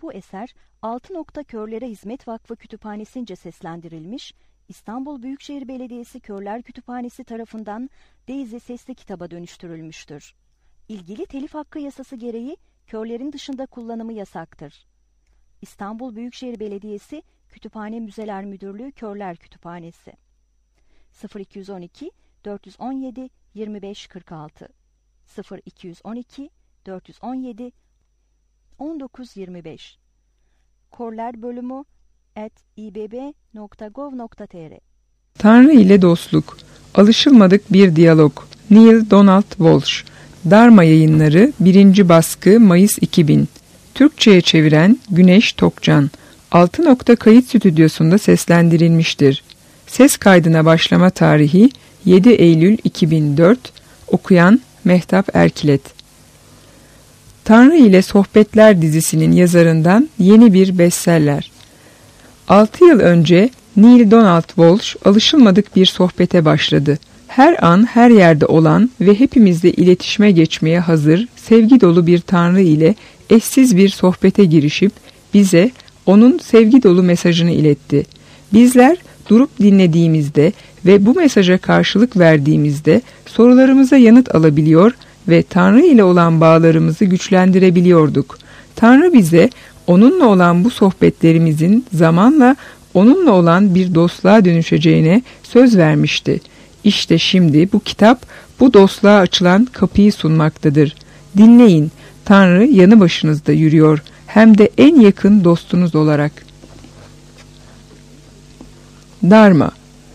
Bu eser Altı Nokta Körlere Hizmet Vakfı Kütüphanesi'nce seslendirilmiş, İstanbul Büyükşehir Belediyesi Körler Kütüphanesi tarafından Daisy sesli kitaba dönüştürülmüştür. İlgili telif hakkı yasası gereği körlerin dışında kullanımı yasaktır. İstanbul Büyükşehir Belediyesi Kütüphane Müzeler Müdürlüğü Körler Kütüphanesi 0212 417 2546 0212 417 1925 Körler bölümü @ibb.gov.tr Tanrı ile dostluk. Alışılmadık bir diyalog. Neil Donald Walsh. Dharma Yayınları 1. baskı Mayıs 2000. Türkçe'ye çeviren Güneş Tokcan. 6 Nokta Kayıt Stüdyosu'nda seslendirilmiştir. Ses kaydına başlama tarihi 7 Eylül 2004. Okuyan Mehtap Erkilet. Tanrı ile Sohbetler dizisinin yazarından yeni bir bestseller. 6 yıl önce Neil Donald Walsh alışılmadık bir sohbete başladı. Her an her yerde olan ve hepimizle iletişime geçmeye hazır, sevgi dolu bir Tanrı ile eşsiz bir sohbete girişip bize onun sevgi dolu mesajını iletti. Bizler durup dinlediğimizde ve bu mesaja karşılık verdiğimizde sorularımıza yanıt alabiliyor ve Tanrı ile olan bağlarımızı güçlendirebiliyorduk. Tanrı bize onunla olan bu sohbetlerimizin zamanla onunla olan bir dostluğa dönüşeceğine söz vermişti. İşte şimdi bu kitap bu dostluğa açılan kapıyı sunmaktadır. Dinleyin, Tanrı yanı başınızda yürüyor, hem de en yakın dostunuz olarak. Dharma,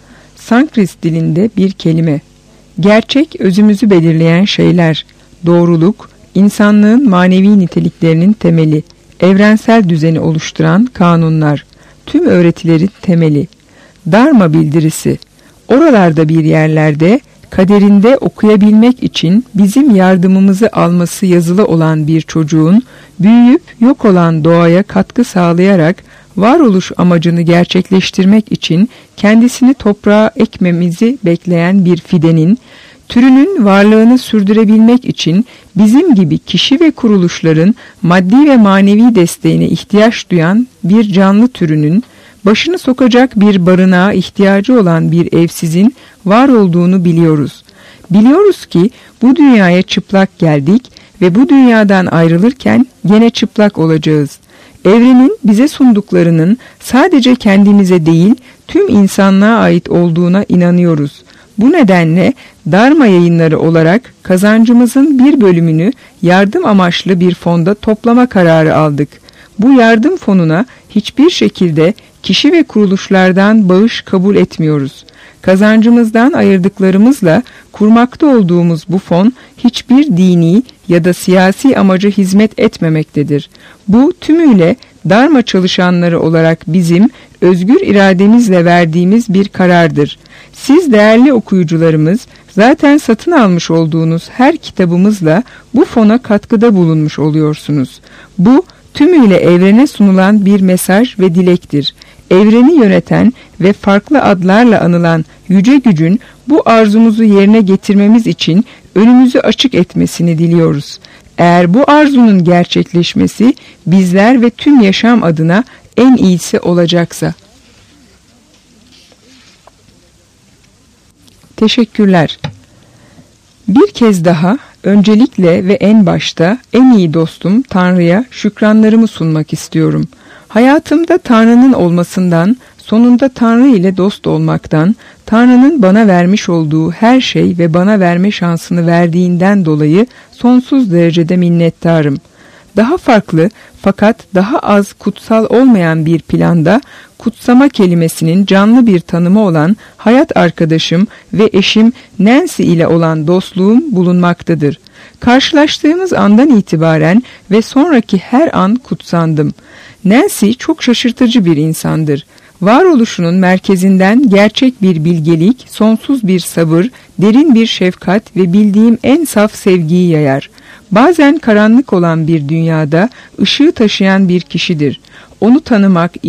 Sanskrit dilinde bir kelime. Gerçek özümüzü belirleyen şeyler, doğruluk, insanlığın manevi niteliklerinin temeli, evrensel düzeni oluşturan kanunlar, tüm öğretilerin temeli. Dharma bildirisi, oralarda bir yerlerde, kaderinde okuyabilmek için bizim yardımımızı alması yazılı olan bir çocuğun, büyüyüp yok olan doğaya katkı sağlayarak, varoluş amacını gerçekleştirmek için kendisini toprağa ekmemizi bekleyen bir fidenin, türünün varlığını sürdürebilmek için bizim gibi kişi ve kuruluşların maddi ve manevi desteğine ihtiyaç duyan bir canlı türünün, başını sokacak bir barınağa ihtiyacı olan bir evsizin var olduğunu biliyoruz. Biliyoruz ki bu dünyaya çıplak geldik ve bu dünyadan ayrılırken gene çıplak olacağız. Evrenin bize sunduklarının sadece kendimize değil tüm insanlığa ait olduğuna inanıyoruz. Bu nedenle Dharma Yayınları olarak kazancımızın bir bölümünü yardım amaçlı bir fonda toplama kararı aldık. Bu yardım fonuna hiçbir şekilde kişi ve kuruluşlardan bağış kabul etmiyoruz. Kazancımızdan ayırdıklarımızla kurmakta olduğumuz bu fon hiçbir dini ya da siyasi amaca hizmet etmemektedir. Bu tümüyle Dharma çalışanları olarak bizim özgür irademizle verdiğimiz bir karardır. Siz değerli okuyucularımız zaten satın almış olduğunuz her kitabımızla bu fona katkıda bulunmuş oluyorsunuz. Bu tümüyle evrene sunulan bir mesaj ve dilektir. Evreni yöneten ve farklı adlarla anılan yüce gücün bu arzumuzu yerine getirmemiz için önümüzü açık etmesini diliyoruz. Eğer bu arzunun gerçekleşmesi bizler ve tüm yaşam adına en iyisi olacaksa. Teşekkürler. Bir kez daha öncelikle ve en başta en iyi dostum Tanrı'ya şükranlarımı sunmak istiyorum. Hayatımda Tanrı'nın olmasından, sonunda Tanrı ile dost olmaktan, Tanrı'nın bana vermiş olduğu her şey ve bana verme şansını verdiğinden dolayı sonsuz derecede minnettarım. Daha farklı fakat daha az kutsal olmayan bir planda kutsama kelimesinin canlı bir tanımı olan hayat arkadaşım ve eşim Nancy ile olan dostluğum bulunmaktadır. Karşılaştığımız andan itibaren ve sonraki her an kutsandım. Nancy çok şaşırtıcı bir insandır. Varoluşunun merkezinden gerçek bir bilgelik, sonsuz bir sabır, derin bir şefkat ve bildiğim en saf sevgiyi yayar. Bazen karanlık olan bir dünyada ışığı taşıyan bir kişidir. Onu tanımak iyi,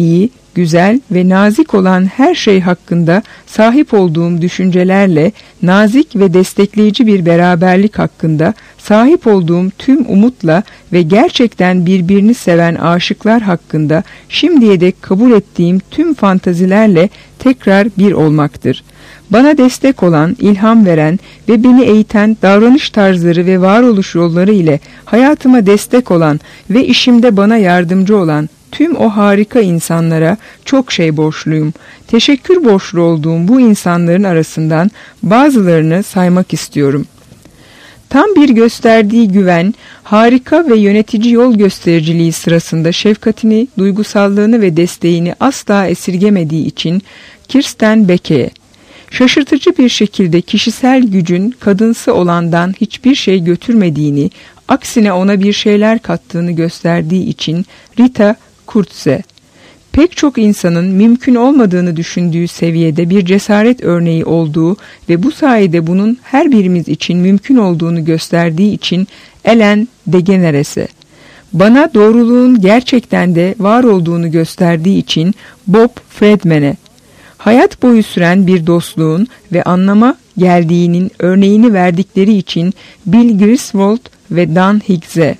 güzel ve nazik olan her şey hakkında sahip olduğum düşüncelerle, nazik ve destekleyici bir beraberlik hakkında sahip olduğum tüm umutla ve gerçekten birbirini seven aşıklar hakkında şimdiye dek kabul ettiğim tüm fantazilerle tekrar bir olmaktır. Bana destek olan, ilham veren ve beni eğiten davranış tarzları ve varoluş yolları ile hayatıma destek olan ve işimde bana yardımcı olan tüm o harika insanlara çok şey borçluyum. Teşekkür borçlu olduğum bu insanların arasından bazılarını saymak istiyorum. Tam bir gösterdiği güven, harika ve yönetici yol göstericiliği sırasında şefkatini, duygusallığını ve desteğini asla esirgemediği için Kirsten Becke'ye, şaşırtıcı bir şekilde kişisel gücün kadınsı olandan hiçbir şey götürmediğini, aksine ona bir şeyler kattığını gösterdiği için Rita Kurtze, pek çok insanın mümkün olmadığını düşündüğü seviyede bir cesaret örneği olduğu ve bu sayede bunun her birimiz için mümkün olduğunu gösterdiği için Ellen DeGeneres'e, bana doğruluğun gerçekten de var olduğunu gösterdiği için Bob Friedman'e, hayat boyu süren bir dostluğun ve anlama geldiğinin örneğini verdikleri için Bill Griswold ve Dan Higgs'e,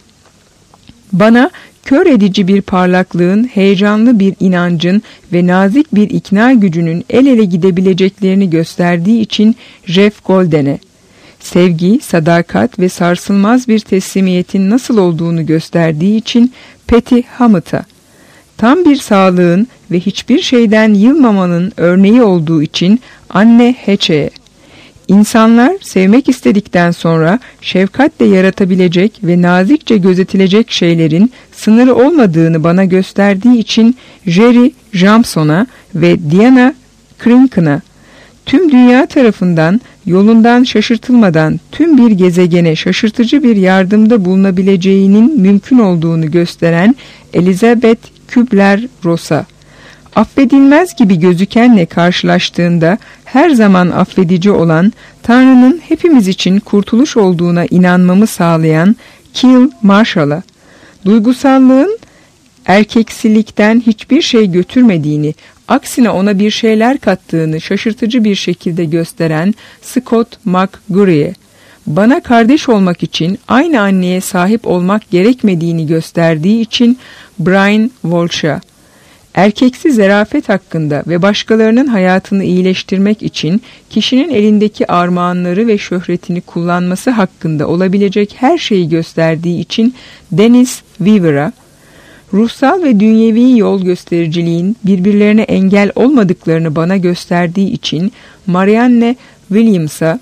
bana kör edici bir parlaklığın, heyecanlı bir inancın ve nazik bir ikna gücünün el ele gidebileceklerini gösterdiği için Jeff Golden'e, sevgi, sadakat ve sarsılmaz bir teslimiyetin nasıl olduğunu gösterdiği için Patty Hammett'a, tam bir sağlığın ve hiçbir şeyden yılmamanın örneği olduğu için Anne Hatch'e, İnsanlar sevmek istedikten sonra şefkatle yaratabilecek ve nazikçe gözetilecek şeylerin sınırı olmadığını bana gösterdiği için Jerry Jamson'a ve Diana Krinken'a, tüm dünya tarafından yolundan şaşırtılmadan tüm bir gezegene şaşırtıcı bir yardımda bulunabileceğinin mümkün olduğunu gösteren Elizabeth Kübler-Ross'a, affedilmez gibi gözükenle karşılaştığında her zaman affedici olan, Tanrı'nın hepimiz için kurtuluş olduğuna inanmamı sağlayan Kill Marshall'a, duygusallığın erkeksilikten hiçbir şey götürmediğini, aksine ona bir şeyler kattığını şaşırtıcı bir şekilde gösteren Scott McGurry'e, bana kardeş olmak için aynı anneye sahip olmak gerekmediğini gösterdiği için Brian Walsh'a, erkeksi zarafet hakkında ve başkalarının hayatını iyileştirmek için kişinin elindeki armağanları ve şöhretini kullanması hakkında olabilecek her şeyi gösterdiği için Dennis Weaver'a, ruhsal ve dünyevi yol göstericiliğin birbirlerine engel olmadıklarını bana gösterdiği için Marianne Williams'a,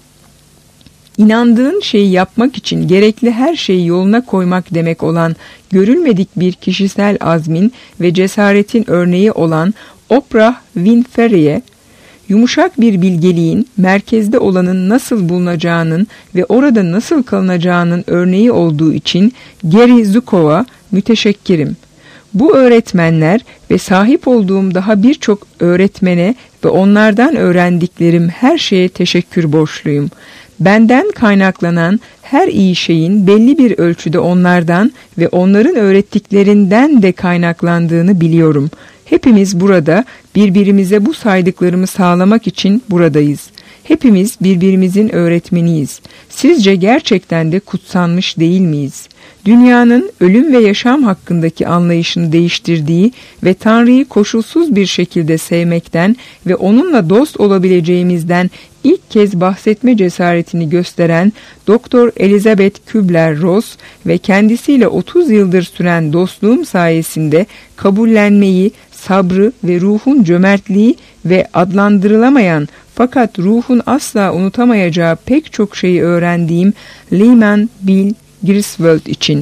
İnandığın şeyi yapmak için gerekli her şeyi yoluna koymak demek olan görülmedik bir kişisel azmin ve cesaretin örneği olan Oprah Winfrey'e, yumuşak bir bilgeliğin merkezde olanın nasıl bulunacağının ve orada nasıl kalınacağının örneği olduğu için Gary Zukov'a müteşekkirim. Bu öğretmenler ve sahip olduğum daha birçok öğretmene ve onlardan öğrendiklerim her şeye teşekkür borçluyum. Benden kaynaklanan her iyi şeyin belli bir ölçüde onlardan ve onların öğrettiklerinden de kaynaklandığını biliyorum. Hepimiz burada birbirimize bu saydıklarımı sağlamak için buradayız. Hepimiz birbirimizin öğretmeniyiz. Sizce gerçekten de kutsanmış değil miyiz? Dünyanın ölüm ve yaşam hakkındaki anlayışını değiştirdiği ve Tanrı'yı koşulsuz bir şekilde sevmekten ve onunla dost olabileceğimizden ilk kez bahsetme cesaretini gösteren Dr. Elizabeth Kübler-Ross ve kendisiyle 30 yıldır süren dostluğum sayesinde kabullenmeyi, sabrı ve ruhun cömertliği ve adlandırılamayan fakat ruhun asla unutamayacağı pek çok şeyi öğrendiğim Lyman Bill Griswold için.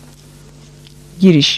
Giriş.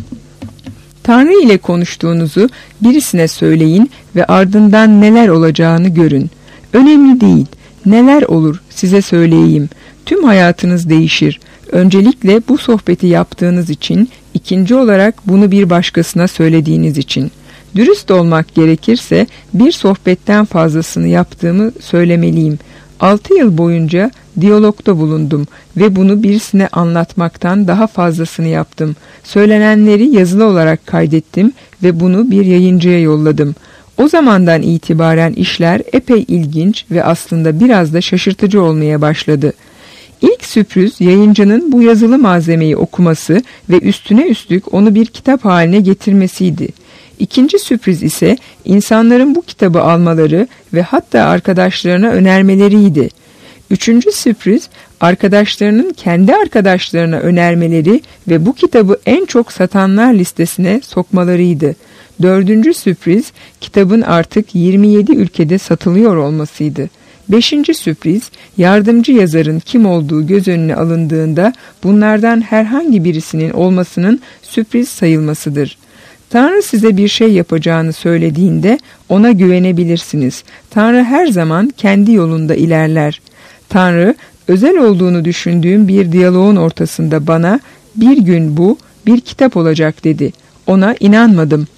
Tanrı ile konuştuğunuzu birisine söyleyin ve ardından neler olacağını görün. Önemli değil. Neler olur size söyleyeyim. Tüm hayatınız değişir. Öncelikle bu sohbeti yaptığınız için, ikinci olarak bunu bir başkasına söylediğiniz için. Dürüst olmak gerekirse bir sohbetten fazlasını yaptığımı söylemeliyim. 6 yıl boyunca diyalogda bulundum ve bunu birisine anlatmaktan daha fazlasını yaptım. Söylenenleri yazılı olarak kaydettim ve bunu bir yayıncıya yolladım. O zamandan itibaren işler epey ilginç ve aslında biraz da şaşırtıcı olmaya başladı. İlk sürpriz yayıncının bu yazılı malzemeyi okuması ve üstüne üstlük onu bir kitap haline getirmesiydi. İkinci sürpriz ise insanların bu kitabı almaları ve hatta arkadaşlarına önermeleriydi. Üçüncü sürpriz arkadaşlarının kendi arkadaşlarına önermeleri ve bu kitabı en çok satanlar listesine sokmalarıydı. Dördüncü sürpriz kitabın artık 27 ülkede satılıyor olmasıydı. Beşinci sürpriz yardımcı yazarın kim olduğu göz önüne alındığında bunlardan herhangi birisinin olmasının sürpriz sayılmasıdır. Tanrı size bir şey yapacağını söylediğinde ona güvenebilirsiniz. Tanrı her zaman kendi yolunda ilerler. Tanrı özel olduğunu düşündüğüm bir diyaloğun ortasında bana bir gün bu bir kitap olacak dedi. Ona inanmadım.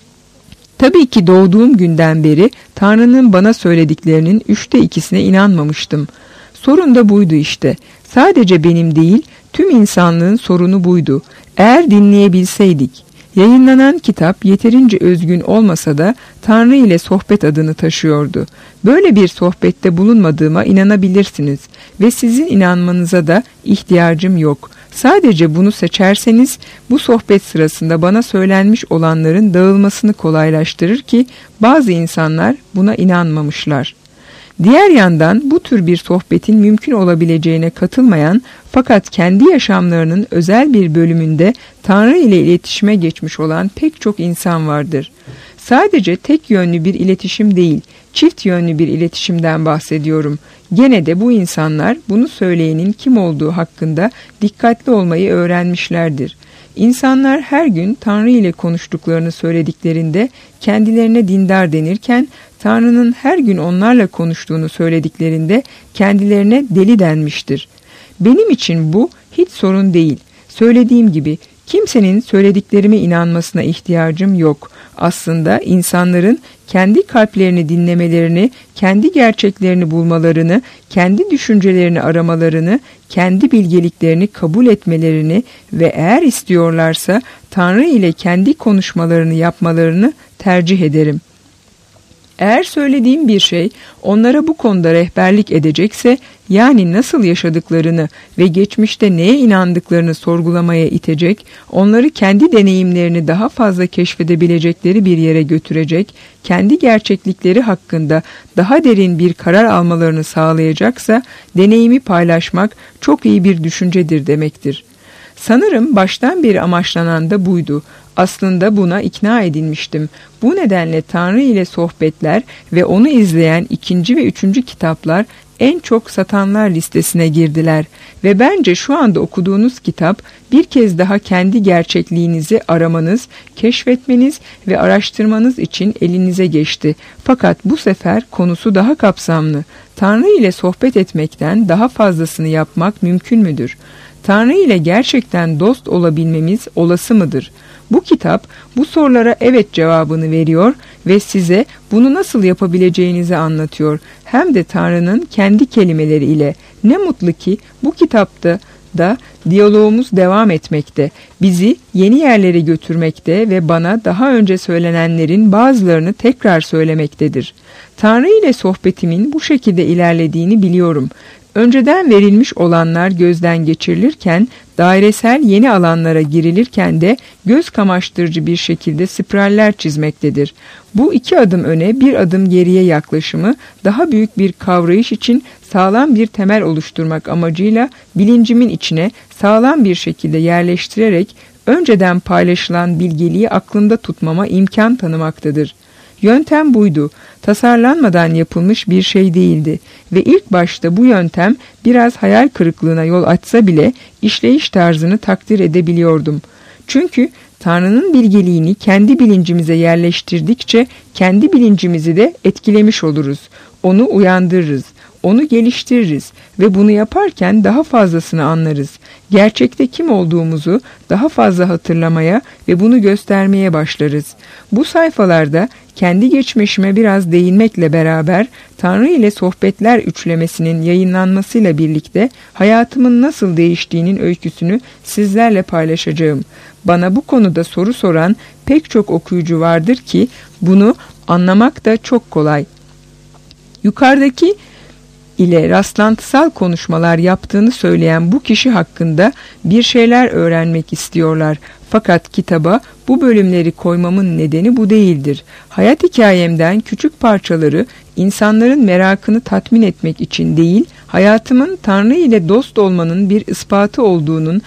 Tabii ki doğduğum günden beri Tanrı'nın bana söylediklerinin 2/3'üne inanmamıştım. Sorun da buydu işte. Sadece benim değil, tüm insanlığın sorunu buydu. Eğer dinleyebilseydik. Yayınlanan kitap yeterince özgün olmasa da Tanrı ile sohbet adını taşıyordu. Böyle bir sohbette bulunmadığıma inanabilirsiniz ve sizin inanmanıza da ihtiyacım yok. Sadece bunu seçerseniz bu sohbet sırasında bana söylenmiş olanların dağılmasını kolaylaştırır ki bazı insanlar buna inanmamışlar. Diğer yandan bu tür bir sohbetin mümkün olabileceğine katılmayan fakat kendi yaşamlarının özel bir bölümünde Tanrı ile iletişime geçmiş olan pek çok insan vardır. Sadece tek yönlü bir iletişim değil, çift yönlü bir iletişimden bahsediyorum. Gene de bu insanlar bunu söyleyenin kim olduğu hakkında dikkatli olmayı öğrenmişlerdir. İnsanlar her gün Tanrı ile konuştuklarını söylediklerinde kendilerine dindar denirken, Tanrı'nın her gün onlarla konuştuğunu söylediklerinde kendilerine deli denmiştir. Benim için bu hiç sorun değil. Söylediğim gibi kimsenin söylediklerime inanmasına ihtiyacım yok. Aslında insanların kendi kalplerini dinlemelerini, kendi gerçeklerini bulmalarını, kendi düşüncelerini aramalarını, kendi bilgeliklerini kabul etmelerini ve eğer istiyorlarsa Tanrı ile kendi konuşmalarını yapmalarını tercih ederim. Eğer söylediğim bir şey onlara bu konuda rehberlik edecekse, yani nasıl yaşadıklarını ve geçmişte neye inandıklarını sorgulamaya itecek, onları kendi deneyimlerini daha fazla keşfedebilecekleri bir yere götürecek, kendi gerçeklikleri hakkında daha derin bir karar almalarını sağlayacaksa, deneyimi paylaşmak çok iyi bir düşüncedir demektir. Sanırım baştan beri amaçlanan da buydu. Aslında buna ikna edilmiştim. Bu nedenle Tanrı ile sohbetler ve onu izleyen 2. ve 3. kitaplar en çok satanlar listesine girdiler. Ve bence şu anda okuduğunuz kitap bir kez daha kendi gerçekliğinizi aramanız, keşfetmeniz ve araştırmanız için elinize geçti. Fakat bu sefer konusu daha kapsamlı. Tanrı ile sohbet etmekten daha fazlasını yapmak mümkün müdür? Tanrı ile gerçekten dost olabilmemiz olası mıdır? Bu kitap bu sorulara evet cevabını veriyor ve size bunu nasıl yapabileceğinizi anlatıyor. Hem de Tanrı'nın kendi kelimeleriyle. Ne mutlu ki bu kitapta da diyalogumuz devam etmekte. Bizi yeni yerlere götürmekte ve bana daha önce söylenenlerin bazılarını tekrar söylemektedir. Tanrı ile sohbetimin bu şekilde ilerlediğini biliyorum. Önceden verilmiş olanlar gözden geçirilirken, dairesel yeni alanlara girilirken de göz kamaştırıcı bir şekilde spiraller çizmektedir. Bu 2 adım öne, 1 adım geriye yaklaşımı daha büyük bir kavrayış için sağlam bir temel oluşturmak amacıyla bilincimin içine sağlam bir şekilde yerleştirerek önceden paylaşılan bilgeliği aklımda tutmama imkan tanımaktadır. Yöntem buydu. Tasarlanmadan yapılmış bir şey değildi ve ilk başta bu yöntem biraz hayal kırıklığına yol açsa bile işleyiş tarzını takdir edebiliyordum. Çünkü Tanrı'nın bilgeliğini kendi bilincimize yerleştirdikçe kendi bilincimizi de etkilemiş oluruz. Onu uyandırırız, onu geliştiririz ve bunu yaparken daha fazlasını anlarız. Gerçekte kim olduğumuzu daha fazla hatırlamaya ve bunu göstermeye başlarız. Bu sayfalarda kendi geçmişime biraz değinmekle beraber Tanrı ile Sohbetler üçlemesinin yayınlanmasıyla birlikte hayatımın nasıl değiştiğinin öyküsünü sizlerle paylaşacağım. Bana bu konuda soru soran pek çok okuyucu vardır ki bunu anlamak da çok kolay. Yukarıdaki ile rastlantısal konuşmalar yaptığını söyleyen bu kişi hakkında bir şeyler öğrenmek istiyorlar. Fakat kitaba bu bölümleri koymamın nedeni bu değildir. Hayat hikayemden küçük parçaları insanların merakını tatmin etmek için değil, hayatımın Tanrı ile dost olmanın bir ispatı olduğunun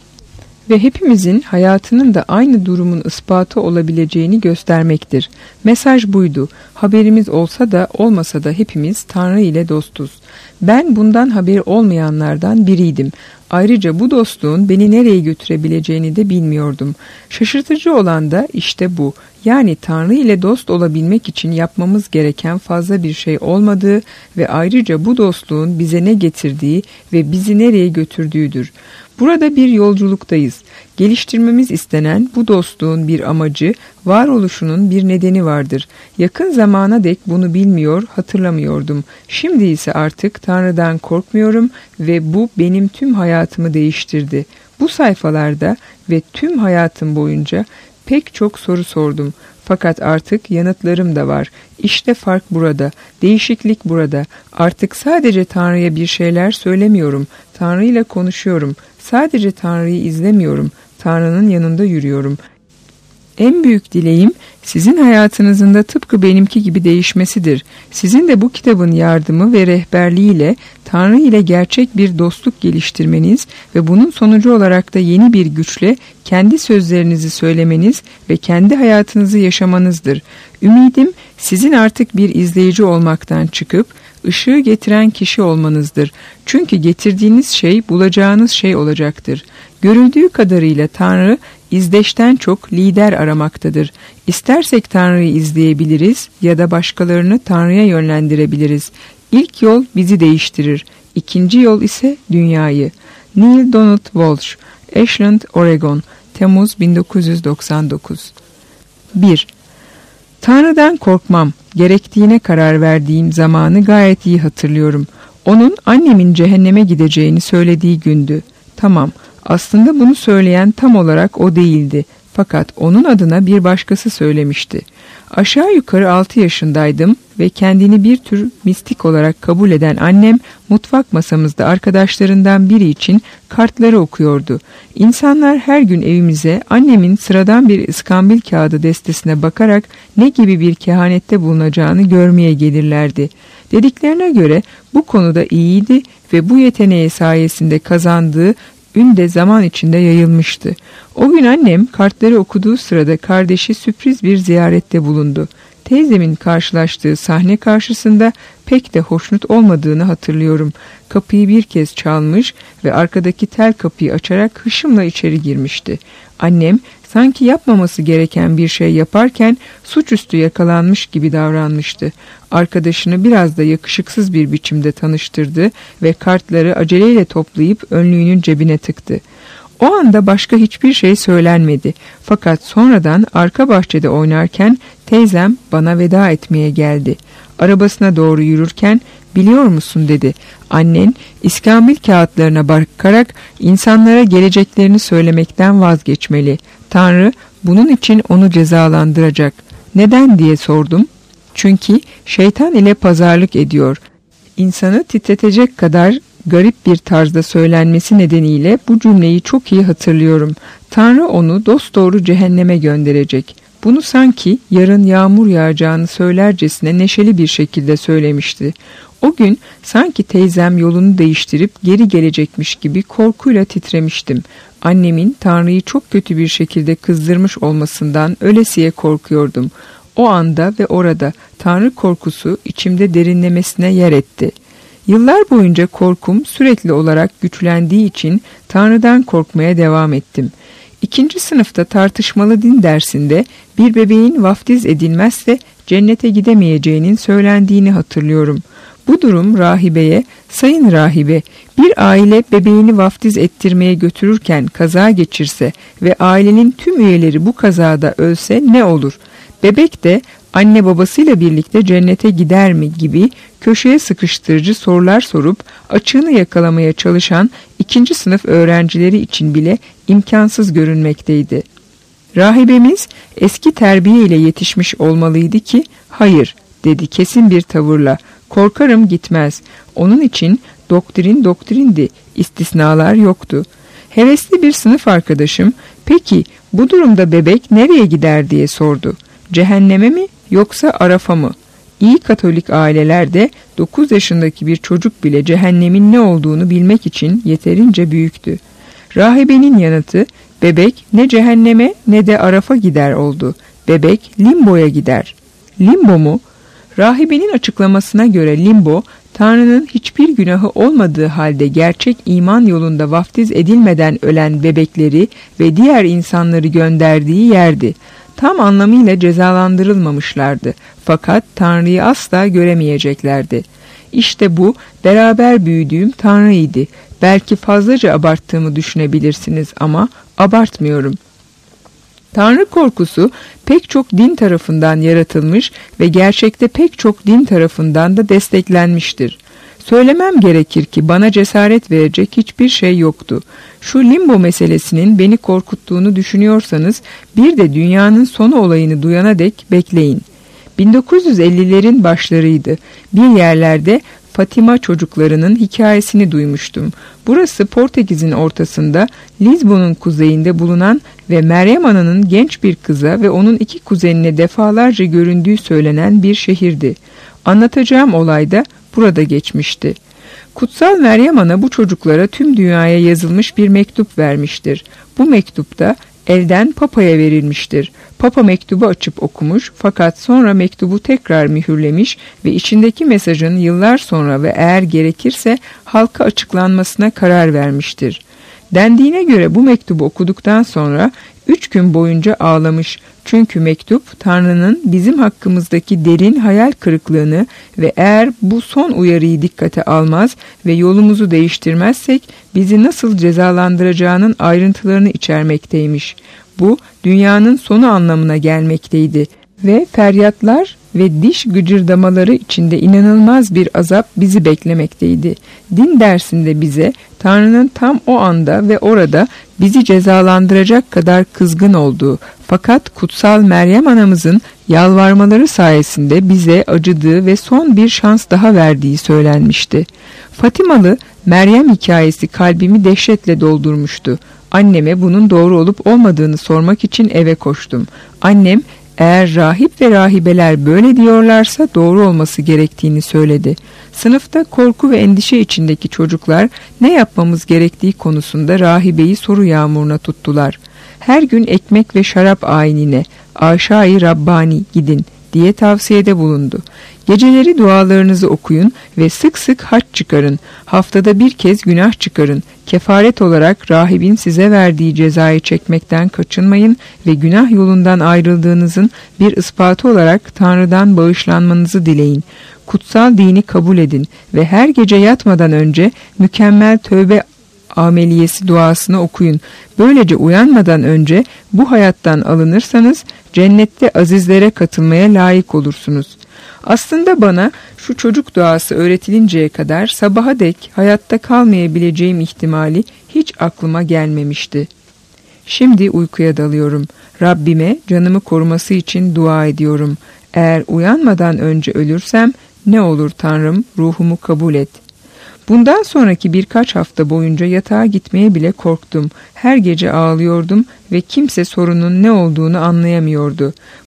ve hepimizin hayatının da aynı durumun ispatı olabileceğini göstermektir. Mesaj buydu. Haberimiz olsa da olmasa da hepimiz Tanrı ile dostuz. Ben bundan haberi olmayanlardan biriydim. Ayrıca bu dostluğun beni nereye götürebileceğini de bilmiyordum. Şaşırtıcı olan da işte bu. Yani Tanrı ile dost olabilmek için yapmamız gereken fazla bir şey olmadığı ve ayrıca bu dostluğun bize ne getirdiği ve bizi nereye götürdüğüdür. Burada bir yolculuktayız. Geliştirmemiz istenen bu dostluğun bir amacı, varoluşunun bir nedeni vardır. Yakın zamana dek bunu bilmiyor, hatırlamıyordum. Şimdi ise artık Tanrı'dan korkmuyorum ve bu benim tüm hayatımı değiştirdi. Bu sayfalarda ve tüm hayatım boyunca pek çok soru sordum. Fakat artık yanıtlarım da var. İşte fark burada. Değişiklik burada. Artık sadece Tanrı'ya bir şeyler söylemiyorum. Tanrı ile konuşuyorum. Sadece Tanrı'yı izlemiyorum. Tanrı'nın yanında yürüyorum. En büyük dileğim sizin hayatınızın da tıpkı benimki gibi değişmesidir. Sizin de bu kitabın yardımı ve rehberliğiyle Tanrı ile gerçek bir dostluk geliştirmeniz ve bunun sonucu olarak da yeni bir güçle kendi sözlerinizi söylemeniz ve kendi hayatınızı yaşamanızdır. Ümidim sizin artık bir izleyici olmaktan çıkıp ışığı getiren kişi olmanızdır. Çünkü getirdiğiniz şey bulacağınız şey olacaktır. Görüldüğü kadarıyla Tanrı izleşten çok lider aramaktadır. İstersek Tanrı'yı izleyebiliriz ya da başkalarını Tanrı'ya yönlendirebiliriz. İlk yol bizi değiştirir. İkinci yol ise dünyayı. Neil Donald Walsh, Ashland, Oregon, Temmuz 1999. 1. Tanrı'dan korkmam gerektiğine karar verdiğim zamanı gayet iyi hatırlıyorum. Onun annemin cehenneme gideceğini söylediği gündü. Tamam, aslında bunu söyleyen tam olarak o değildi. Fakat onun adına bir başkası söylemişti. Aşağı yukarı 6 yaşındaydım ve kendini bir tür mistik olarak kabul eden annem mutfak masamızda arkadaşlarından biri için kartları okuyordu. İnsanlar her gün evimize annemin sıradan bir iskambil kağıdı destesine bakarak ne gibi bir kehanette bulunacağını görmeye gelirlerdi. Dediklerine göre bu konuda iyiydi ve bu yeteneği sayesinde kazandığı ün de zaman içinde yayılmıştı. O gün annem kartları okuduğu sırada kardeşi sürpriz bir ziyarette bulundu. Teyzemin karşılaştığı sahne karşısında pek de hoşnut olmadığını hatırlıyorum. Kapıyı bir kez çalmış ve arkadaki tel kapıyı açarak hışımla içeri girmişti. Annem sanki yapmaması gereken bir şey yaparken suçüstü yakalanmış gibi davranmıştı. Arkadaşını biraz da yakışıksız bir biçimde tanıştırdı ve kartları aceleyle toplayıp önlüğünün cebine tıktı. O anda başka hiçbir şey söylenmedi. Fakat sonradan arka bahçede oynarken teyzem bana veda etmeye geldi. Arabasına doğru yürürken "Biliyor musun?" dedi. "Annen iskambil kağıtlarına bakarak insanlara geleceklerini söylemekten vazgeçmeli. Tanrı bunun için onu cezalandıracak." "Neden?" diye sordum. "Çünkü şeytan ile pazarlık ediyor." İnsanı titretecek kadar garip bir tarzda söylenmesi nedeniyle bu cümleyi çok iyi hatırlıyorum. Tanrı onu dosdoğru cehenneme gönderecek. Bunu sanki yarın yağmur yağacağını söylercesine neşeli bir şekilde söylemişti. O gün sanki teyzem yolunu değiştirip geri gelecekmiş gibi korkuyla titremiştim. Annemin Tanrı'yı çok kötü bir şekilde kızdırmış olmasından ölesiye korkuyordum. O anda ve orada Tanrı korkusu içimde derinlemesine yer etti. Yıllar boyunca korkum sürekli olarak güçlendiği için Tanrı'dan korkmaya devam ettim. 2. sınıfta tartışmalı din dersinde bir bebeğin vaftiz edilmezse cennete gidemeyeceğinin söylendiğini hatırlıyorum. Bu durum rahibeye, "Sayın rahibe, bir aile bebeğini vaftiz ettirmeye götürürken kaza geçirse ve ailenin tüm üyeleri bu kazada ölse ne olur? Bebek de anne babasıyla birlikte cennete gider mi gibi köşeye sıkıştırıcı sorular sorup açığını yakalamaya çalışan 2. sınıf öğrencileri için bile imkansız görünmekteydi. Rahibemiz eski terbiye ile yetişmiş olmalıydı ki hayır dedi kesin bir tavırla. Korkarım gitmez. Onun için doktrin doktrindi. İstisnalar yoktu. Hevesli bir sınıf arkadaşım peki bu durumda bebek nereye gider diye sordu. Cehenneme mi yoksa Araf'a mı? İyi Katolik ailelerde 9 yaşındaki bir çocuk bile cehennemin ne olduğunu bilmek için yeterince büyüktü. Rahibenin yanıtı bebek ne cehenneme ne de Araf'a gider oldu. Bebek limboya gider. Limbo mu? Rahibenin açıklamasına göre limbo, Tanrı'nın hiçbir günahı olmadığı halde gerçek iman yolunda vaftiz edilmeden ölen bebekleri ve diğer insanları gönderdiği yerdi. Tam anlamıyla cezalandırılmamışlardı. Fakat Tanrı'yı asla göremeyeceklerdi. İşte bu beraber büyüdüğüm Tanrı'ydı. Belki fazlaca abarttığımı düşünebilirsiniz ama abartmıyorum. Tanrı korkusu pek çok din tarafından yaratılmış ve gerçekte pek çok din tarafından da desteklenmiştir. Söylemem gerekir ki bana cesaret verecek hiçbir şey yoktu. Şu limbo meselesinin beni korkuttuğunu düşünüyorsanız bir de dünyanın sonu olayını duyana dek bekleyin. 1950'lerin başlarıydı. Bir yerlerde Fatima çocuklarının hikayesini duymuştum. Burası Portekiz'in ortasında, Lizbon'un kuzeyinde bulunan ve Meryem Ana'nın genç bir kıza ve onun 2 kuzenine defalarca göründüğü söylenen bir şehirdi. Anlatacağım olay da burada geçmişti. Kutsal Meryem Ana bu çocuklara tüm dünyaya yazılmış bir mektup vermiştir. Bu mektupta elden Papa'ya verilmiştir. Papa mektubu açıp okumuş fakat sonra mektubu tekrar mühürlemiş ve içindeki mesajın yıllar sonra ve eğer gerekirse halka açıklanmasına karar vermiştir. Dendiğine göre bu mektubu okuduktan sonra 3 gün boyunca ağlamış. Çünkü mektup Tanrı'nın bizim hakkımızdaki derin hayal kırıklığını ve eğer bu son uyarıyı dikkate almaz ve yolumuzu değiştirmezsek bizi nasıl cezalandıracağının ayrıntılarını içermekteymiş. Bu dünyanın sonu anlamına gelmekteydi ve feryatlar ve diş gıcırdamaları içinde inanılmaz bir azap bizi beklemekteydi. Din dersinde bize Tanrı'nın tam o anda ve orada bizi cezalandıracak kadar kızgın olduğu fakat kutsal Meryem Anamızın yalvarmaları sayesinde bize acıdığı ve son bir şans daha verdiği söylenmişti. Fatimalı Meryem hikayesi kalbimi dehşetle doldurmuştu. Anneme bunun doğru olup olmadığını sormak için eve koştum. Annem eğer rahip ve rahibeler böyle diyorlarsa doğru olması gerektiğini söyledi. Sınıfta korku ve endişe içindeki çocuklar ne yapmamız gerektiği konusunda rahibeyi soru yağmuruna tuttular. Her gün ekmek ve şarap ayinine, aşağı-i Rabbani gidin diye tavsiyede bulundu. Geceleri dualarınızı okuyun ve sık sık hac çıkarın. Haftada bir kez günah çıkarın. Kefaret olarak rahibin size verdiği cezayı çekmekten kaçınmayın ve günah yolundan ayrıldığınızın bir ispatı olarak Tanrı'dan bağışlanmanızı dileyin. Kutsal dini kabul edin ve her gece yatmadan önce mükemmel tövbe ameliyesi duasını okuyun. Böylece uyanmadan önce bu hayattan alınırsanız cennette azizlere katılmaya layık olursunuz. Aslında bana şu çocuk duası öğretilinceye kadar sabaha dek hayatta kalmayabileceğim ihtimali hiç aklıma gelmemişti. Şimdi uykuya dalıyorum. Rabbime canımı koruması için dua ediyorum. Eğer uyanmadan önce ölürsem ne olur Tanrım, ruhumu kabul et. Bundan sonraki birkaç hafta boyunca yatağa gitmeye bile korktum. Her gece ağlıyordum ve kimse sorunun ne olduğunu anlayamıyordu.